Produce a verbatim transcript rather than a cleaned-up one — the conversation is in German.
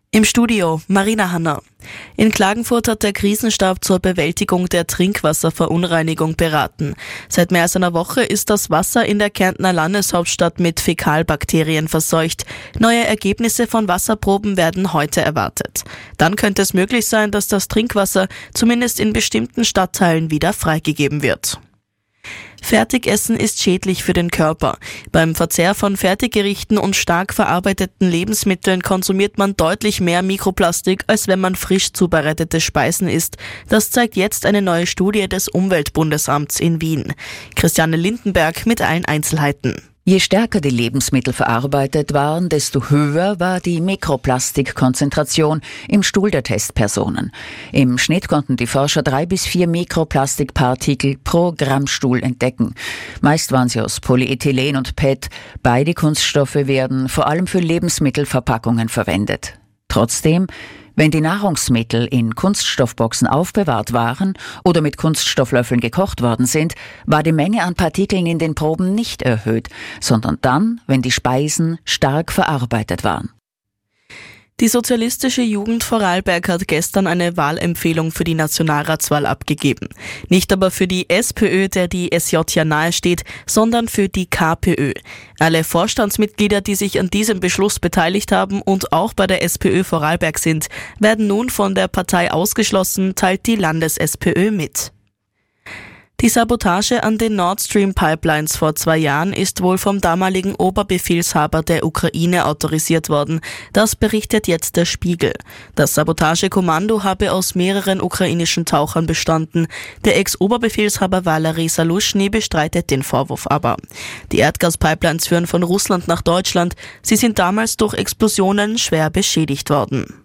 Im Studio Marina Hanna. In Klagenfurt hat der Krisenstab zur Bewältigung der Trinkwasserverunreinigung beraten. Seit mehr als einer Woche ist das Wasser in der Kärntner Landeshauptstadt mit Fäkalbakterien verseucht. Neue Ergebnisse von Wasserproben werden heute erwartet. Dann könnte es möglich sein, dass das Trinkwasser zumindest in bestimmten Stadtteilen wieder freigegeben wird. Fertigessen ist schädlich für den Körper. Beim Verzehr von Fertiggerichten und stark verarbeiteten Lebensmitteln konsumiert man deutlich mehr Mikroplastik, als wenn man frisch zubereitete Speisen isst. Das zeigt jetzt eine neue Studie des Umweltbundesamts in Wien. Christiane Lindenberg mit allen Einzelheiten. Je stärker die Lebensmittel verarbeitet waren, desto höher war die Mikroplastikkonzentration im Stuhl der Testpersonen. Im Schnitt konnten die Forscher drei bis vier Mikroplastikpartikel pro Gramm Stuhl entdecken. Meist waren sie aus Polyethylen und P E T. Beide Kunststoffe werden vor allem für Lebensmittelverpackungen verwendet. Trotzdem, wenn die Nahrungsmittel in Kunststoffboxen aufbewahrt waren oder mit Kunststofflöffeln gekocht worden sind, war die Menge an Partikeln in den Proben nicht erhöht, sondern dann, wenn die Speisen stark verarbeitet waren. Die Sozialistische Jugend Vorarlberg hat gestern eine Wahlempfehlung für die Nationalratswahl abgegeben. Nicht aber für die SPÖ, der die S J ja nahe steht, sondern für die KPÖ. Alle Vorstandsmitglieder, die sich an diesem Beschluss beteiligt haben und auch bei der SPÖ Vorarlberg sind, werden nun von der Partei ausgeschlossen, teilt die Landes-SPÖ mit. Die Sabotage an den Nord Stream Pipelines vor zwei Jahren ist wohl vom damaligen Oberbefehlshaber der Ukraine autorisiert worden. Das berichtet jetzt der Spiegel. Das Sabotagekommando habe aus mehreren ukrainischen Tauchern bestanden. Der Ex-Oberbefehlshaber Valery Saluschny bestreitet den Vorwurf aber. Die Erdgaspipelines führen von Russland nach Deutschland. Sie sind damals durch Explosionen schwer beschädigt worden.